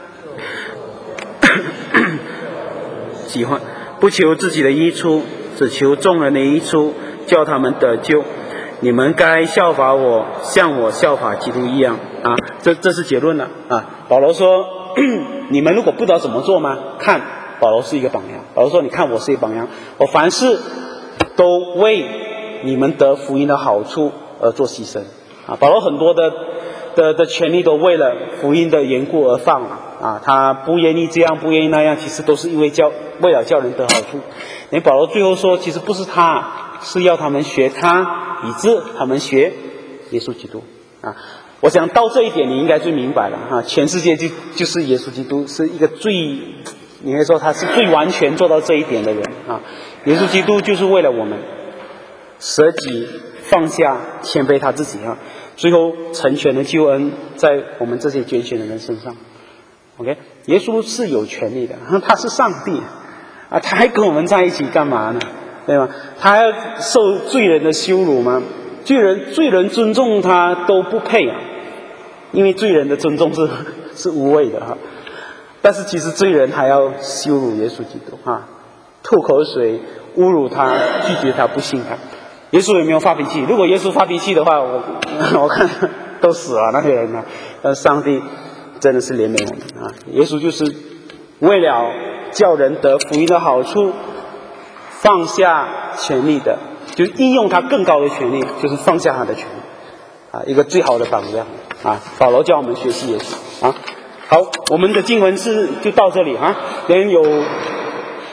喜欢不求自己的益处，只求众人的益处，叫他们得救。你们该效法我，像我效法基督一样啊！这这是结论了啊！保罗说。你们如果不知道怎么做吗？看保罗是一个榜样。保罗说：“你看我是一个榜样，我凡事都为你们得福音的好处而做牺牲啊！”保罗很多的的的权利都为了福音的缘故而放了啊！他不愿意这样，不愿意那样，其实都是因为叫为了叫人得好处。连保罗最后说，其实不是他，是要他们学他，以致他们学耶稣基督啊！我想到这一点，你应该最明白了哈！全世界就就是耶稣基督是一个最，你可以说他是最完全做到这一点的人啊！耶稣基督就是为了我们舍己放下谦卑他自己啊，最后成全了救恩在我们这些拣选的人身上。OK， 耶稣是有权利的，他是上帝啊，他还跟我们在一起干嘛呢？对吗？他还要受罪人的羞辱吗？罪人罪人尊重他都不配啊！因为罪人的尊重是是无谓的哈，但是其实罪人还要羞辱耶稣基督哈，吐口水侮辱他，拒绝他，不信他。耶稣有没有发脾气？如果耶稣发脾气的话，我我看都死了那些人呢。但上帝真的是怜悯我们啊！耶稣就是为了叫人得福音的好处，放下权利的，就是应用他更高的权利，就是放下他的权利啊，一个最好的榜样啊！保罗叫我们学习耶稣啊。好，我们的经文是就到这里啊。人有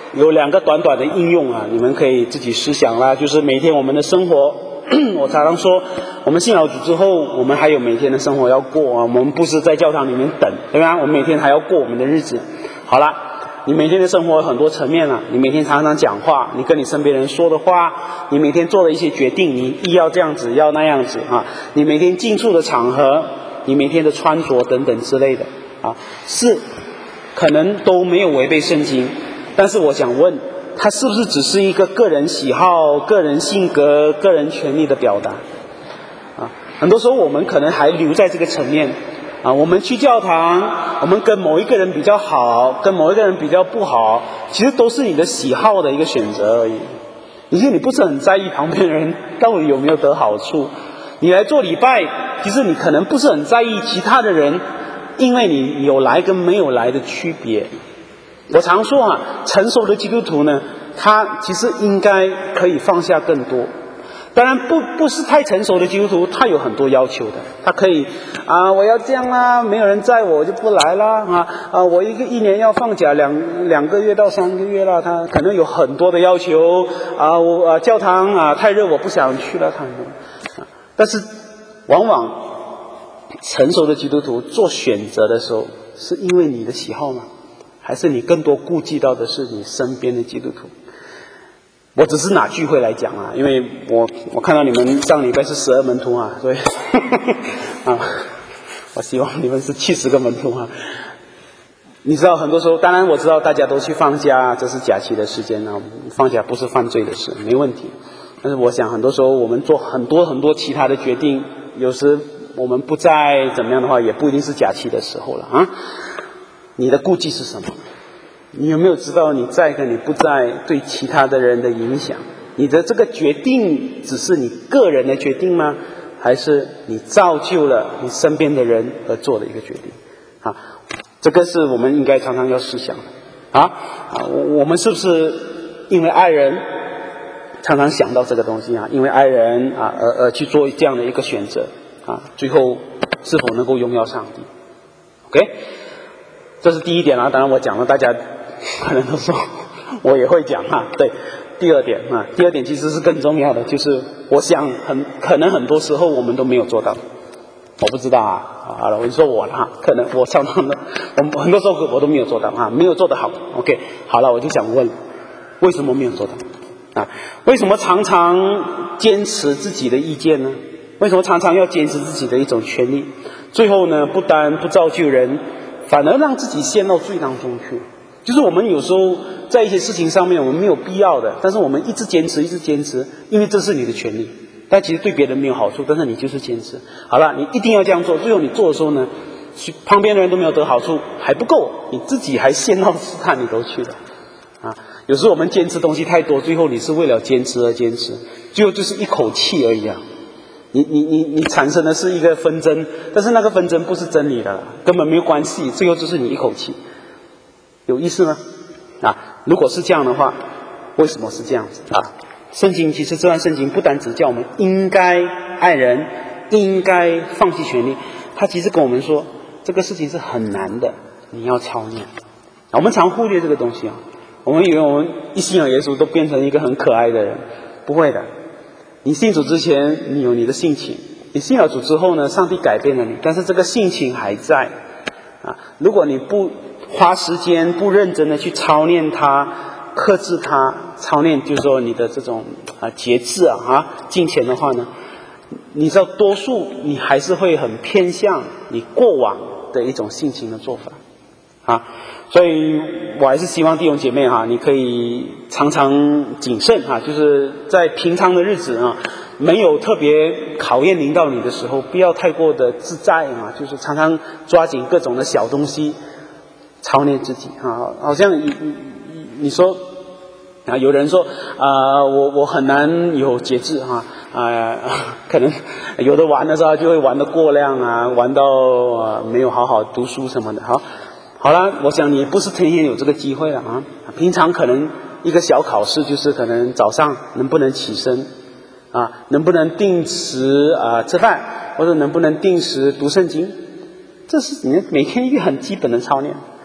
有两个短短的应用啊，你们可以自己思想啦。就是每天我们的生活，我常常说，我们信了主之后，我们还有每天的生活要过啊。我们不是在教堂里面等，对吧？我们每天还要过我们的日子。好了，你每天的生活有很多层面啊，你每天常常讲话，你跟你身边人说的话，你每天做的一些决定，你一要这样子，要那样子啊，你每天进出的场合，你每天的穿着等等之类的啊，是可能都没有违背圣经。但是我想问，它是不是只是一个个人喜好、个人性格、个人权利的表达啊？很多时候我们可能还留在这个层面啊，我们去教堂，我们跟某一个人比较好，跟某一个人比较不好，其实都是你的喜好的一个选择而已。你说你不是很在意旁边人到底有没有得好处，你来做礼拜，其实你可能不是很在意其他的人因为你有来跟没有来的区别。我常说啊，成熟的基督徒呢，他其实应该可以放下更多。当然不不是太成熟的基督徒，他有很多要求的，他可以啊，我要这样啦，没有人载我就不来啦啊啊，我一个一年要放假两两个月到三个月啦，他可能有很多的要求啊，我啊教堂啊太热我不想去了，他很多啊，但是往往成熟的基督徒做选择的时候，是因为你的喜好吗？还是你更多顾及到的是你身边的基督徒？我只是拿聚会来讲啊，因为我我看到你们上礼拜是十二门徒啊，所以啊，我希望你们是七十个门徒啊。你知道很多时候，当然我知道大家都去放假，这是假期的时间啊，放假不是犯罪的事，没问题。但是我想很多时候我们做很多很多其他的决定，有时我们不再怎么样的话，也不一定是假期的时候了啊。你的顾忌是什么？你有没有知道你在跟你不在对其他的人的影响？你的这个决定只是你个人的决定吗？还是你造就了你身边的人而做的一个决定？啊，这个是我们应该常常要思想的。啊啊，我们是不是因为爱人，常常想到这个东西啊？因为爱人啊而而去做这样的一个选择啊，最后是否能够荣耀上帝 ？OK。这是第一点啊，当然我讲了，大家可能都说我也会讲啊。对，第二点啊，第二点其实是更重要的，就是我想很可能很多时候我们都没有做到，我不知道啊。好了，我就说我了哈，可能我常常的，我很多时候我都没有做到啊，没有做得好。OK， 好了，我就想问，为什么没有做到啊？为什么常常坚持自己的意见呢？为什么常常要坚持自己的一种权利？最后呢，不单不造就人，反而让自己陷到罪当中去。就是我们有时候在一些事情上面我们没有必要的，但是我们一直坚持一直坚持，因为这是你的权利，但其实对别人没有好处，但是你就是坚持。好了，你一定要这样做，最后你做的时候呢，旁边的人都没有得好处，还不够，你自己还陷到试探里头去了啊！有时候我们坚持东西太多，最后你是为了坚持而坚持，最后就是一口气而已啊！你你你你产生的是一个纷争，但是那个纷争不是真理的，根本没有关系，最后就是你一口气，有意思吗？啊，如果是这样的话，为什么是这样子啊？圣经其实这段圣经不单只叫我们应该爱人，应该放弃权利，它其实跟我们说这个事情是很难的，你要操练。我们常忽略这个东西啊，我们以为我们一信仰耶稣都变成一个很可爱的人，不会的。你信主之前，你有你的性情；你信了主之后呢，上帝改变了你，但是这个性情还在啊。如果你不花时间、不认真的去操练它、克制它，操练就是说你的这种啊节制啊啊金钱的话呢，你知道多数你还是会很偏向你过往的一种性情的做法啊。所以我还是希望弟兄姐妹哈，你可以常常谨慎哈，就是在平常的日子啊，没有特别考验临到你的时候，不要太过的自在啊，就是常常抓紧各种的小东西操练自己啊。好像你你你说啊，有人说啊、呃，我我很难有节制哈啊、呃，可能有的玩的时候就会玩得过量啊，玩到啊没有好好读书什么的。好。好了，我想你不是天天有这个机会了啊。平常可能一个小考试，就是可能早上能不能起身啊，能不能定时啊吃饭，或者能不能定时读圣经，这是你每天一个很基本的操练。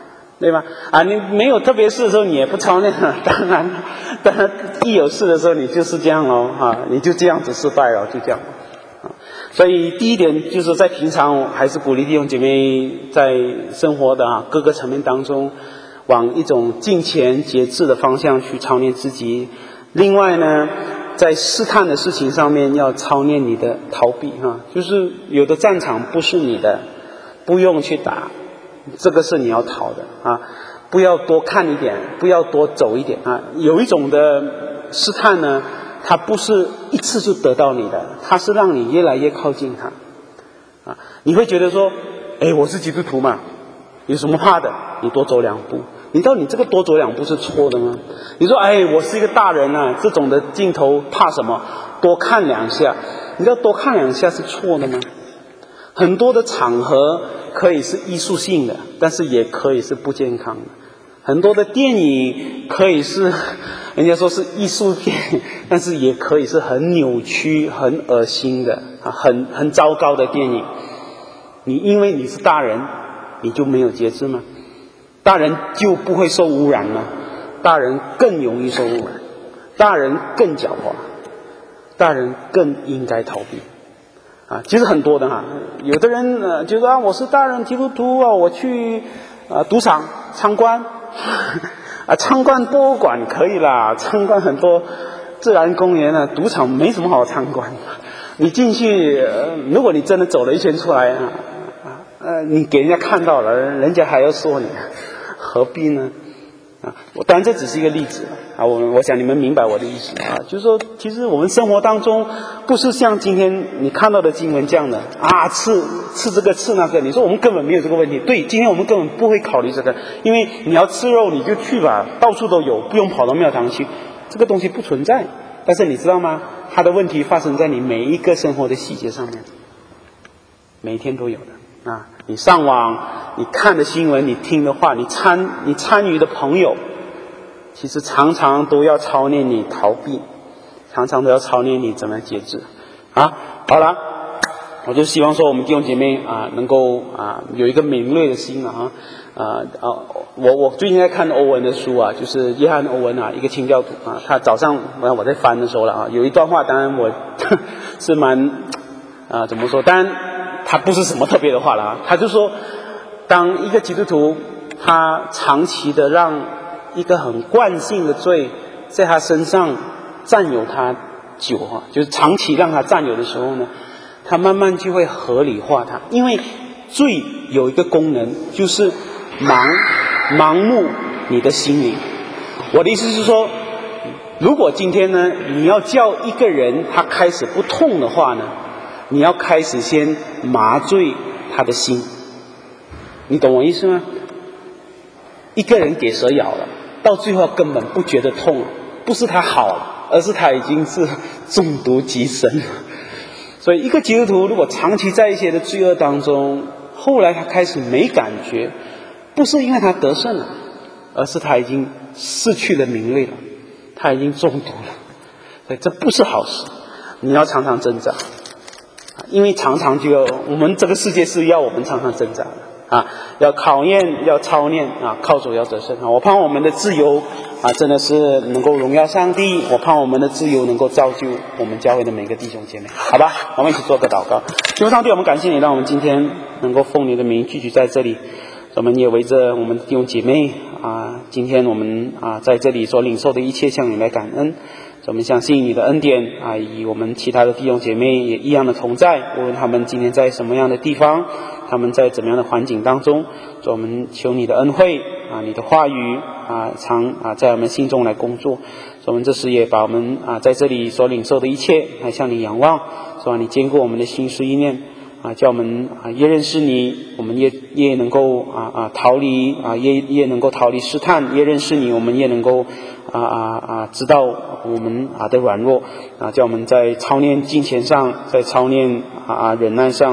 对吧？啊，你没有特别事的时候，你也不操练了。当然，当然一有事的时候，你就是这样咯，啊，你就这样子失败了，就这样。啊，所以第一点就是在平常还是鼓励弟兄姐妹在生活的啊各个层面当中，往一种敬虔节制的方向去操练自己。另外呢，在试探的事情上面要操练你的逃避哈，就是有的战场不是你的，不用去打。这个是你要逃的啊，不要多看一点，不要多走一点啊。有一种的试探呢，它不是一次就得到你的，它是让你越来越靠近它啊。你会觉得说，哎，我是基督徒嘛，有什么怕的？你多走两步。你知道你这个多走两步是错的吗？你说，哎，我是一个大人啊，这种的镜头怕什么？多看两下。你知道多看两下是错的吗？很多的场合可以是艺术性的，但是也可以是不健康的。很多的电影可以是人家说是艺术片，但是也可以是很扭曲很恶心的啊，很很糟糕的电影。你因为你是大人，你就没有节制吗？大人就不会受污染吗？大人更容易受污染，大人更狡猾，大人更应该逃避啊。其实很多的哈，有的人呃就说啊，我是大人基督徒啊，我去啊赌场参观啊，参观博物馆可以啦，参观很多自然公园啊，赌场没什么好参观。你进去，呃，如果你真的走了一圈出来啊，呃，你给人家看到了，人家还要说你，何必呢？啊，我当然这只是一个例子啊，我我想你们明白我的意思啊，就是说，其实我们生活当中不是像今天你看到的经文这样的啊，吃吃这个吃那个，你说我们根本没有这个问题。对，今天我们根本不会考虑这个，因为你要吃肉你就去吧，到处都有，不用跑到庙堂去，这个东西不存在。但是你知道吗？它的问题发生在你每一个生活的细节上面，每一天都有的啊。你上网，你看的新闻，你听的话，你参你参与的朋友，其实常常都要操练你逃避，常常都要操练你怎么节制啊。好了，我就希望说我们弟兄姐妹啊，能够啊有一个敏锐的心啊啊啊！我我最近在看欧文的书啊，就是约翰欧文啊，一个清教徒啊，他早上我我在翻的时候了啊，有一段话，当然我是蛮啊怎么说，当然。他不是什么特别的话了啊，他就说，当一个基督徒他长期的让一个很惯性的罪在他身上占有他久哈，就是长期让他占有的时候呢，他慢慢就会合理化它，因为罪有一个功能就是盲盲目你的心灵。我的意思是说，如果今天呢，你要叫一个人他开始不痛的话呢，你要开始先麻醉他的心，你懂我意思吗？一个人给蛇咬了，到最后根本不觉得痛了，不是他好了，而是他已经是中毒极深了。所以一个基督徒如果长期在一些的罪恶当中，后来他开始没感觉，不是因为他得胜了，而是他已经失去了敏锐了，他已经中毒了。所以这不是好事，你要常常挣扎。因为常常就要，我们这个世界是要我们常常挣扎的啊，要考验，要操练啊，靠主要得胜啊。我盼我们的自由啊，真的是能够荣耀上帝。我盼我们的自由能够造就我们教会的每个弟兄姐妹，好吧？我们一起做个祷告。求上帝，我们感谢你，让我们今天能够奉你的名聚集在这里。我们也围着我们的弟兄姐妹啊，今天我们啊在这里所领受的一切，向你来感恩。我们相信你的恩典啊，与我们其他的弟兄姐妹也一样的同在，无论他们今天在什么样的地方，他们在怎么样的环境当中，我们求你的恩惠啊，你的话语啊，常啊在我们心中来工作。我们这时也把我们啊在这里所领受的一切来向你仰望，说你坚固我们的心思意念啊，叫我们啊越认识你，我们越越能够啊啊逃离啊越越能够逃离试探，越认识你，我们越能够啊啊啊知道我们啊的软弱啊，叫我们在操练敬虔上，在操练啊啊忍耐上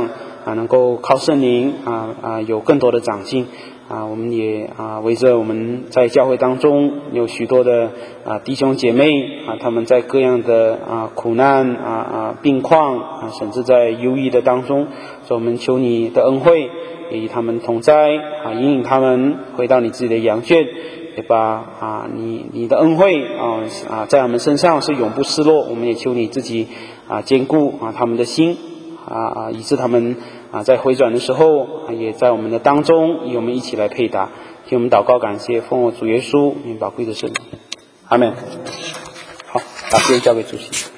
啊能够靠圣灵啊啊有更多的长进。啊，我们也啊围着我们在教会当中有许多的啊弟兄姐妹啊，他们在各样的啊苦难啊啊病况啊，甚至在忧郁的当中，所以我们求你的恩惠也与他们同在啊，引领他们回到你自己的羊圈，也把啊你你的恩惠啊啊在我们身上是永不失落。我们也求你自己啊坚固啊他们的心啊啊，以致他们啊，在回转的时候，啊、也在我们的当中，与我们一起来配搭。听我们祷告，感谢奉我主耶稣名宝贵的圣名，阿门。好，把时间交给主席。